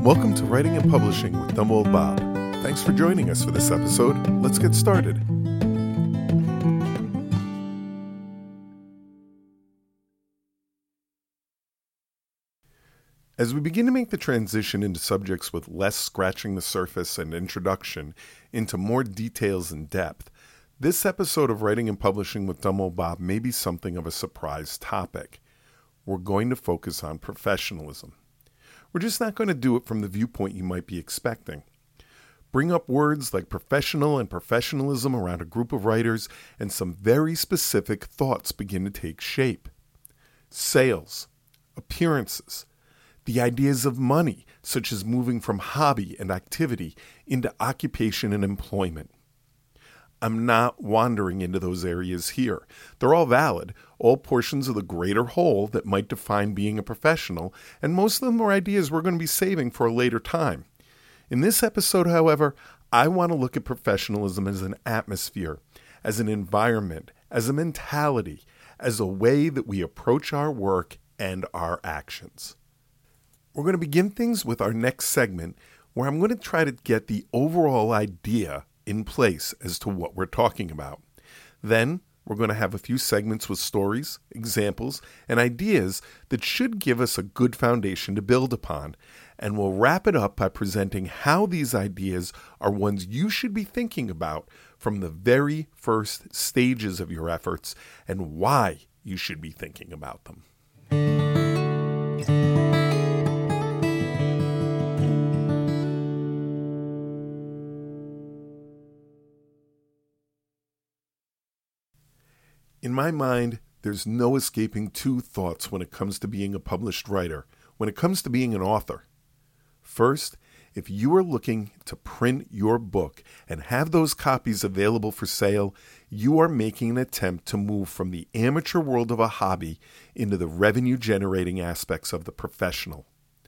Welcome to Writing and Publishing with Dumb Old Bob. Thanks for joining us for this episode. Let's get started. As we begin to make the transition into subjects with less scratching the surface and introduction into more details and depth, this episode of Writing and Publishing with Dumb Old Bob may be something of a surprise topic. We're going to focus on professionalism. We're just not going to do it from the viewpoint you might be expecting. Bring up words like professional and professionalism around a group of writers, and some very specific thoughts begin to take shape. Sales, appearances, the ideas of money, such as moving from hobby and activity into occupation and employment. I'm not wandering into those areas here. They're all valid, all portions of the greater whole that might define being a professional, and most of them are ideas we're going to be saving for a later time. In this episode, however, I want to look at professionalism as an atmosphere, as an environment, as a mentality, as a way that we approach our work and our actions. We're going to begin things with our next segment, where I'm going to try to get the overall idea in place as to what we're talking about. Then, we're going to have a few segments with stories, examples, and ideas that should give us a good foundation to build upon, and we'll wrap it up by presenting how these ideas are ones you should be thinking about from the very first stages of your efforts and why you should be thinking about them. In my mind, there's no escaping two thoughts when it comes to being a published writer, when it comes to being an author. First, if you are looking to print your book and have those copies available for sale, you are making an attempt to move from the amateur world of a hobby into the revenue-generating aspects of the professional.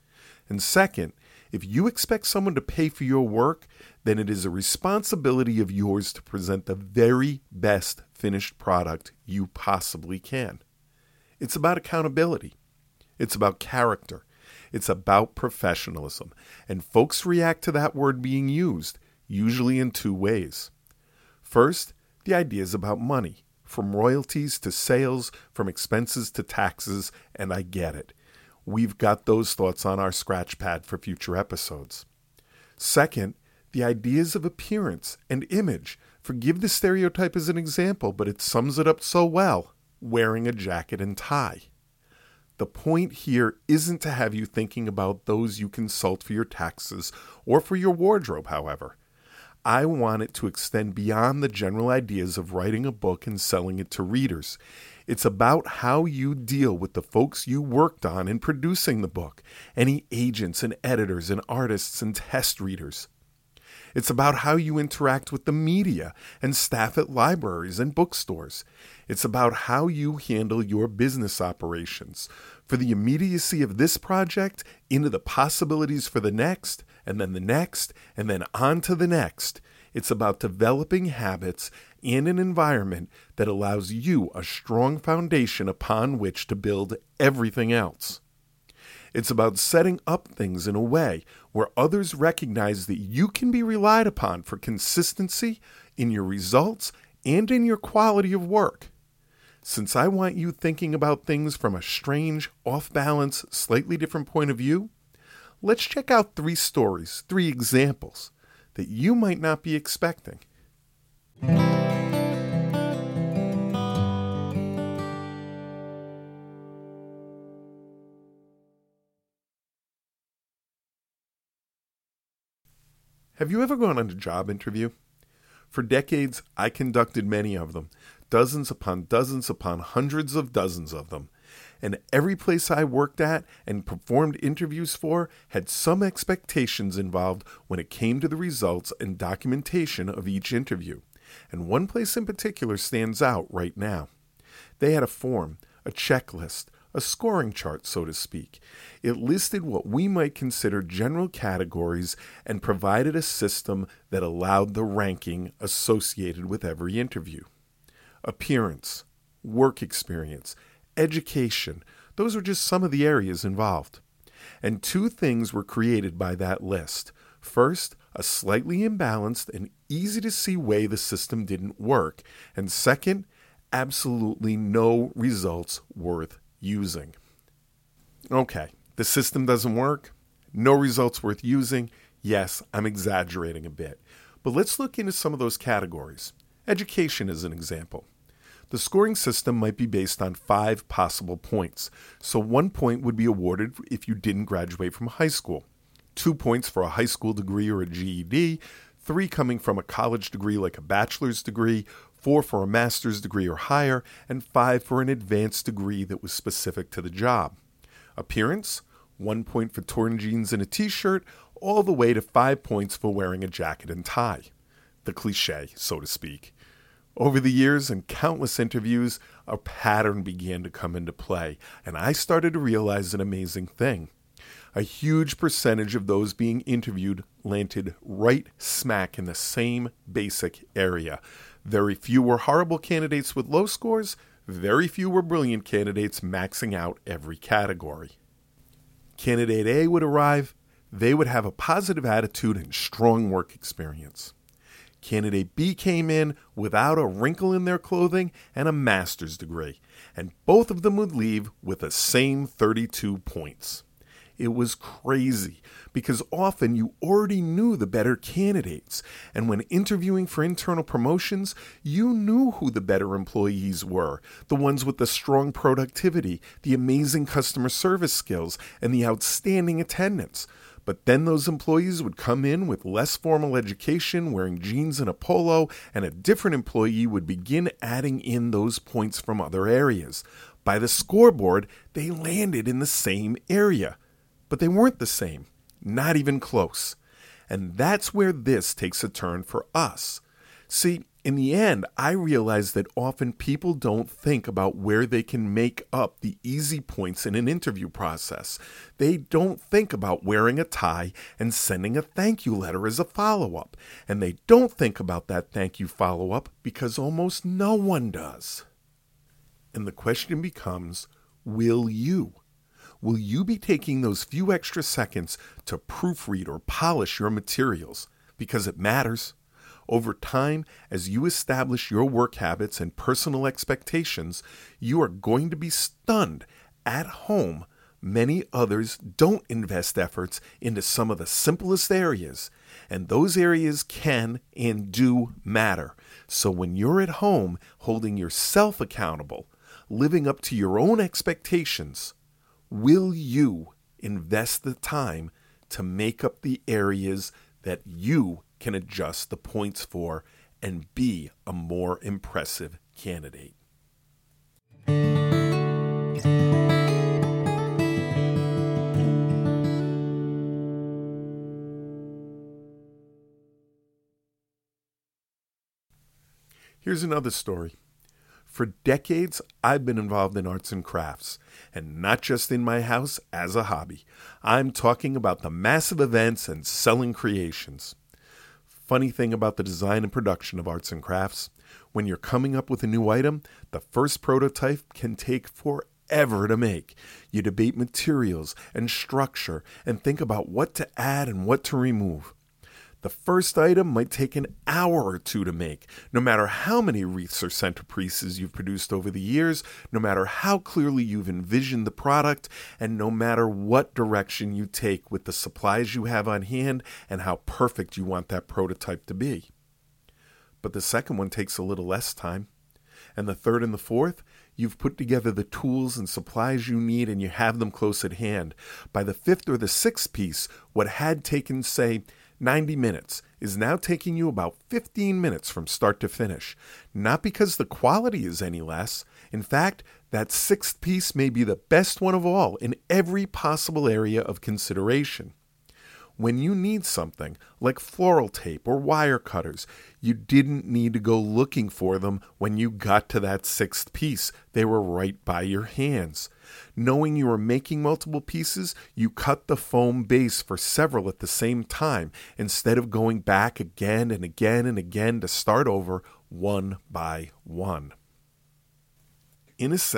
And second, if you expect someone to pay for your work, then it is a responsibility of yours to present the very best finished product you possibly can. It's about accountability. It's about character. It's about professionalism. And folks react to that word being used, usually in two ways. First, the idea is about money, from royalties to sales, from expenses to taxes, and I get it. We've got those thoughts on our scratch pad for future episodes. Second, the ideas of appearance and image. Forgive the stereotype as an example, but it sums it up so well, wearing a jacket and tie. The point here isn't to have you thinking about those you consult for your taxes or for your wardrobe, however. I want it to extend beyond the general ideas of writing a book and selling it to readers. It's about how you deal with the folks you worked on in producing the book, any agents and editors and artists and test readers. It's about how you interact with the media and staff at libraries and bookstores. It's about how you handle your business operations, for the immediacy of this project into the possibilities for the next, and then on to the next. It's about developing habits and an environment that allows you a strong foundation upon which to build everything else. It's about setting up things in a way where others recognize that you can be relied upon for consistency in your results and in your quality of work. Since I want you thinking about things from a strange, off-balance, slightly different point of view, let's check out 3 stories, 3 examples that you might not be expecting. Have you ever gone on a job interview? For decades, I conducted many of them, dozens upon hundreds of dozens of them. And every place I worked at and performed interviews for had some expectations involved when it came to the results and documentation of each interview. And one place in particular stands out right now. They had a form, a checklist, a scoring chart, so to speak. It listed what we might consider general categories and provided a system that allowed the ranking associated with every interview. Appearance, work experience, education, those were just some of the areas involved. And two things were created by that list. First, a slightly imbalanced and easy to see way the system didn't work. And second, absolutely no results worth using. Okay, the system doesn't work. No results worth using. Yes, I'm exaggerating a bit. But let's look into some of those categories. Education is an example. The scoring system might be based on 5 possible points. So 1 point would be awarded if you didn't graduate from high school, 2 points for a high school degree or a GED, 3 coming from a college degree like a bachelor's degree, 4 for a master's degree or higher, and 5 for an advanced degree that was specific to the job. Appearance, 1 point for torn jeans and a t-shirt, all the way to 5 points for wearing a jacket and tie. The cliche, so to speak. Over the years and countless interviews, a pattern began to come into play, and I started to realize an amazing thing. A huge percentage of those being interviewed landed right smack in the same basic area. Very few were horrible candidates with low scores, very few were brilliant candidates maxing out every category. Candidate A would arrive. They would have a positive attitude and strong work experience. Candidate B came in without a wrinkle in their clothing and a master's degree, and both of them would leave with the same 32 points. It was crazy because often you already knew the better candidates, and when interviewing for internal promotions, you knew who the better employees were, the ones with the strong productivity, the amazing customer service skills, and the outstanding attendance. But then those employees would come in with less formal education, wearing jeans and a polo, and a different employee would begin adding in those points from other areas. By the scoreboard, they landed in the same area. But they weren't the same, not even close. And that's where this takes a turn for us. See, in the end, I realized that often people don't think about where they can make up the easy points in an interview process. They don't think about wearing a tie and sending a thank you letter as a follow-up. And they don't think about that thank you follow-up because almost no one does. And the question becomes, will you? Will you be taking those few extra seconds to proofread or polish your materials? Because it matters. Over time, as you establish your work habits and personal expectations, you are going to be stunned. At home, many others don't invest efforts into some of the simplest areas, and those areas can and do matter. So when you're at home holding yourself accountable, living up to your own expectations, will you invest the time to make up the areas that you can adjust the points for and be a more impressive candidate? Here's another story. For decades, I've been involved in arts and crafts, and not just in my house as a hobby. I'm talking about the massive events and selling creations. Funny thing about the design and production of arts and crafts, when you're coming up with a new item, the first prototype can take forever to make. You debate materials and structure and think about what to add and what to remove. The first item might take an hour or two to make, no matter how many wreaths or centerpieces you've produced over the years, no matter how clearly you've envisioned the product, and no matter what direction you take with the supplies you have on hand and how perfect you want that prototype to be. But the second one takes a little less time. And the third and the fourth, you've put together the tools and supplies you need and you have them close at hand. By the fifth or the sixth piece, what had taken, say, 90 minutes is now taking you about 15 minutes from start to finish. Not because the quality is any less. In fact, that sixth piece may be the best one of all in every possible area of consideration. When you need something like floral tape or wire cutters, you didn't need to go looking for them when you got to that sixth piece. They were right by your hands. Knowing you were making multiple pieces, you cut the foam base for several at the same time instead of going back again and again and again to start over one by one. In a sense,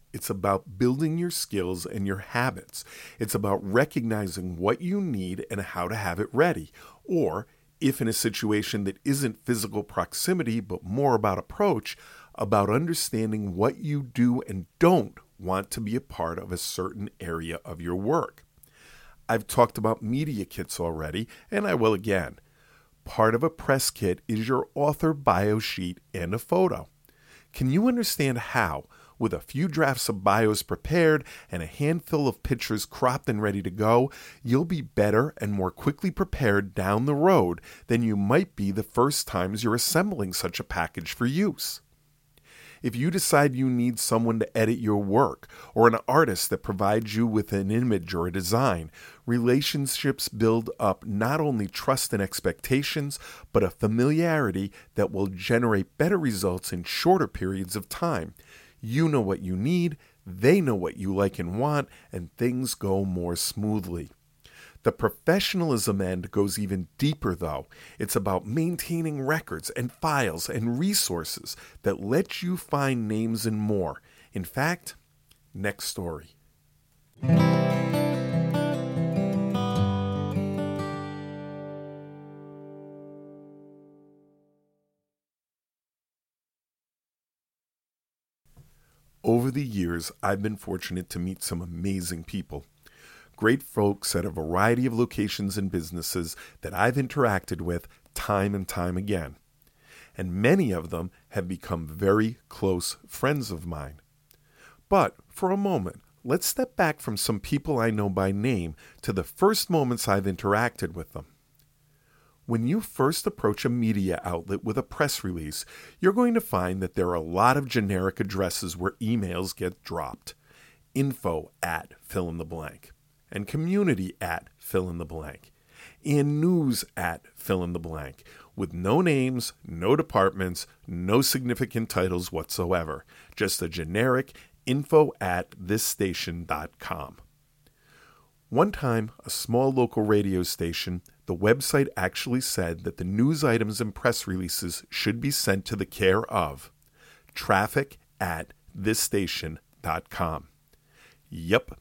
It's about building your skills and your habits. It's about recognizing what you need and how to have it ready. Or, if in a situation that isn't physical proximity but more about approach, about understanding what you do and don't want to be a part of a certain area of your work. I've talked about media kits already, and I will again. Part of a press kit is your author bio sheet and a photo. Can you understand how, with a few drafts of bios prepared and a handful of pictures cropped and ready to go, you'll be better and more quickly prepared down the road than you might be the first times you're assembling such a package for use? If you decide you need someone to edit your work, or an artist that provides you with an image or a design, relationships build up not only trust and expectations, but a familiarity that will generate better results in shorter periods of time. You know what you need, they know what you like and want, and things go more smoothly. The professionalism end goes even deeper, though. It's about maintaining records and files and resources that let you find names and more. In fact, next story. Over the years, I've been fortunate to meet some amazing people. Great folks at a variety of locations and businesses that I've interacted with time and time again. And many of them have become very close friends of mine. But for a moment, let's step back from some people I know by name to the first moments I've interacted with them. When you first approach a media outlet with a press release, you're going to find that there are a lot of generic addresses where emails get dropped. info@fill in the blank. And community@fill in the blank, and news@fill in the blank, with no names, no departments, no significant titles whatsoever, just a generic info@thisstation.com. One time, a small local radio station, the website actually said that the news items and press releases should be sent to the care of traffic@thisstation.com. Yep.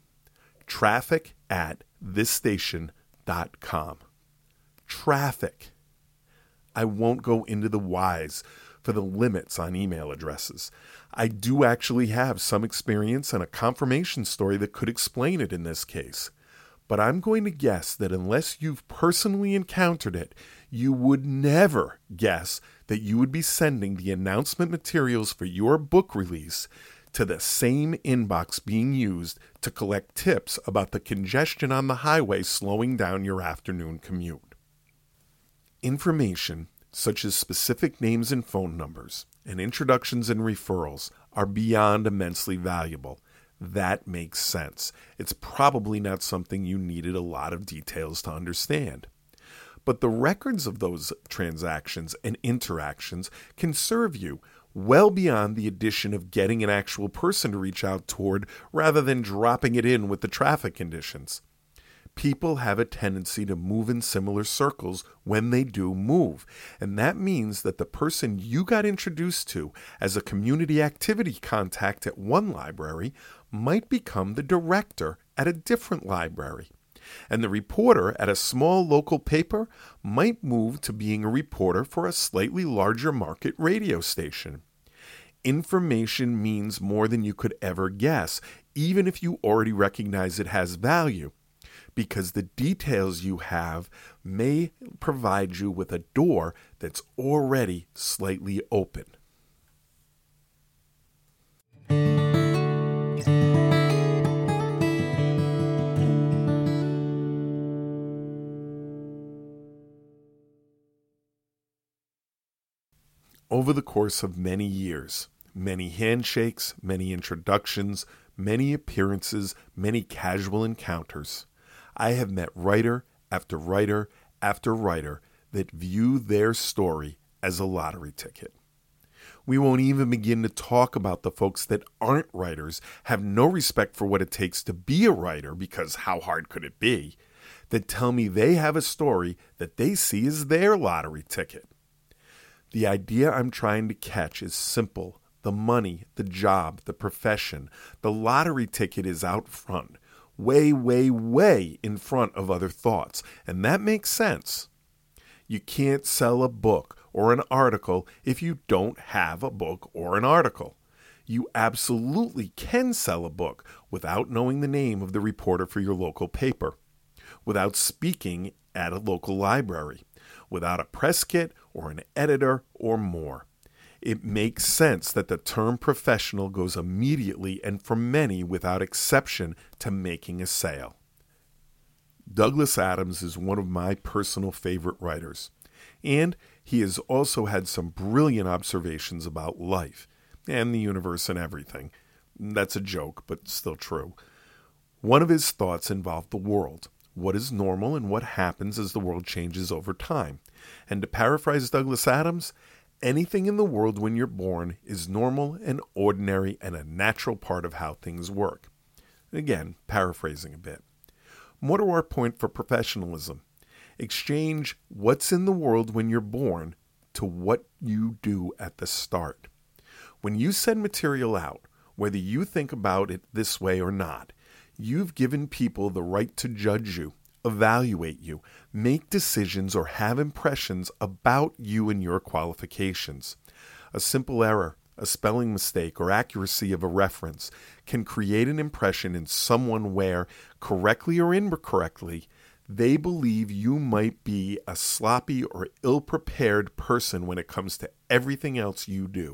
traffic@thisstation.com. Traffic. I won't go into the whys for the limits on email addresses. I do actually have some experience and a confirmation story that could explain it in this case. But I'm going to guess that unless you've personally encountered it, you would never guess that you would be sending the announcement materials for your book release to the same inbox being used to collect tips about the congestion on the highway slowing down your afternoon commute. Information, such as specific names and phone numbers, and introductions and referrals, are beyond immensely valuable. That makes sense. It's probably not something you needed a lot of details to understand. But the records of those transactions and interactions can serve you well beyond the addition of getting an actual person to reach out toward rather than dropping it in with the traffic conditions. People have a tendency to move in similar circles when they do move, and that means that the person you got introduced to as a community activity contact at one library might become the director at a different library. And the reporter at a small local paper might move to being a reporter for a slightly larger market radio station. Information means more than you could ever guess, even if you already recognize it has value, because the details you have may provide you with a door that's already slightly open. Over the course of many years, many handshakes, many introductions, many appearances, many casual encounters, I have met writer after writer after writer that view their story as a lottery ticket. We won't even begin to talk about the folks that aren't writers, have no respect for what it takes to be a writer because how hard could it be, that tell me they have a story that they see as their lottery ticket. The idea I'm trying to catch is simple The money, the job, the profession, the lottery ticket is out front, way, way, way in front of other thoughts. And that makes sense. You can't sell a book or an article if you don't have a book or an article. You absolutely can sell a book without knowing the name of the reporter for your local paper, without speaking at a local library, without a press kit or an editor or more. It makes sense that the term professional goes immediately and for many without exception to making a sale. Douglas Adams is one of my personal favorite writers, and he has also had some brilliant observations about life and the universe and everything. That's a joke, but still true. One of his thoughts involved the world, what is normal and what happens as the world changes over time. And to paraphrase Douglas Adams, anything in the world when you're born is normal and ordinary and a natural part of how things work. Again, paraphrasing a bit. More to our point for professionalism. Exchange what's in the world when you're born to what you do at the start. When you send material out, whether you think about it this way or not, you've given people the right to judge you, evaluate you, make decisions, or have impressions about you and your qualifications. A simple error, a spelling mistake, or accuracy of a reference can create an impression in someone where, correctly or incorrectly, they believe you might be a sloppy or ill-prepared person when it comes to everything else you do.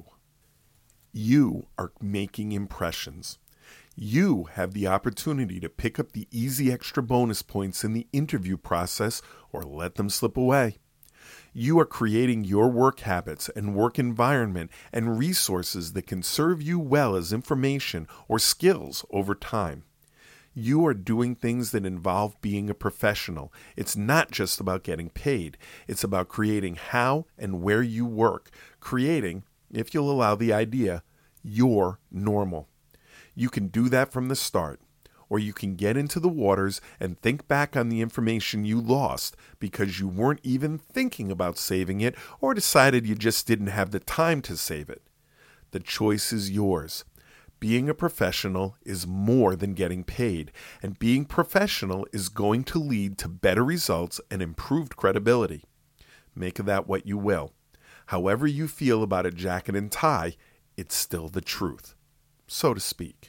You are making impressions. You have the opportunity to pick up the easy extra bonus points in the interview process or let them slip away. You are creating your work habits and work environment and resources that can serve you well as information or skills over time. You are doing things that involve being a professional. It's not just about getting paid. It's about creating how and where you work, creating, if you'll allow the idea, your normal. You can do that from the start, or you can get into the waters and think back on the information you lost because you weren't even thinking about saving it or decided you just didn't have the time to save it. The choice is yours. Being a professional is more than getting paid, and being professional is going to lead to better results and improved credibility. Make of that what you will. However you feel about a jacket and tie, it's still the truth, so to speak.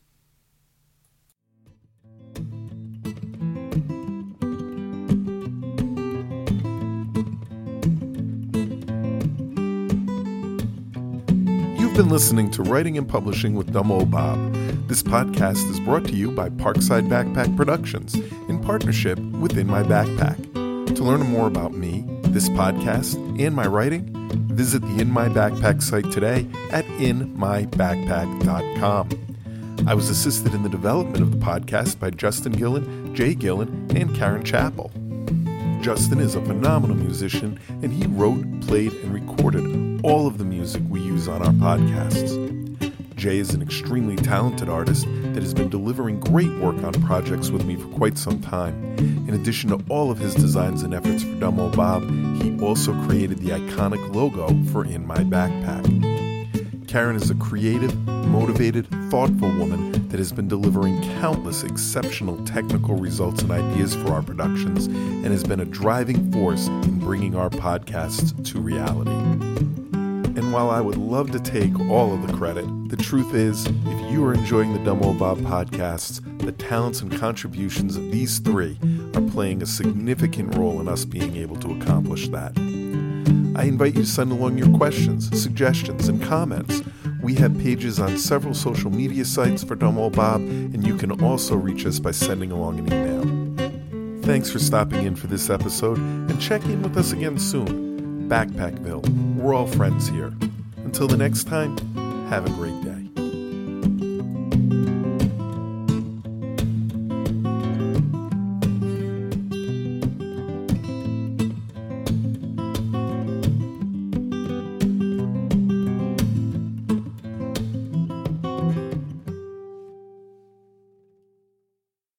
You've been listening to Writing and Publishing with Dumb Old Bob. This podcast is brought to you by Parkside Backpack Productions in partnership with In My Backpack. To learn more about me, this podcast, and my writing, visit the In My Backpack site today at inmybackpack.com. I was assisted in the development of the podcast by Justin Gillen, Jay Gillen, and Karen Chappell. Justin is a phenomenal musician, and he wrote, played, and recorded all of the music we use on our podcasts. Jay is an extremely talented artist that has been delivering great work on projects with me for quite some time. In addition to all of his designs and efforts for Dumb Old Bob, he also created the iconic logo for In My Backpack. Karen is a creative, motivated, thoughtful woman that has been delivering countless exceptional technical results and ideas for our productions and has been a driving force in bringing our podcasts to reality. And while I would love to take all of the credit, the truth is, if you are enjoying the Dumb Old Bob podcasts, the talents and contributions of these three are playing a significant role in us being able to accomplish that. I invite you to send along your questions, suggestions, and comments. We have pages on several social media sites for Dumb Old Bob, and you can also reach us by sending along an email. Thanks for stopping in for this episode, and check in with us again soon. Backpackville, we're all friends here. Until the next time, have a great day.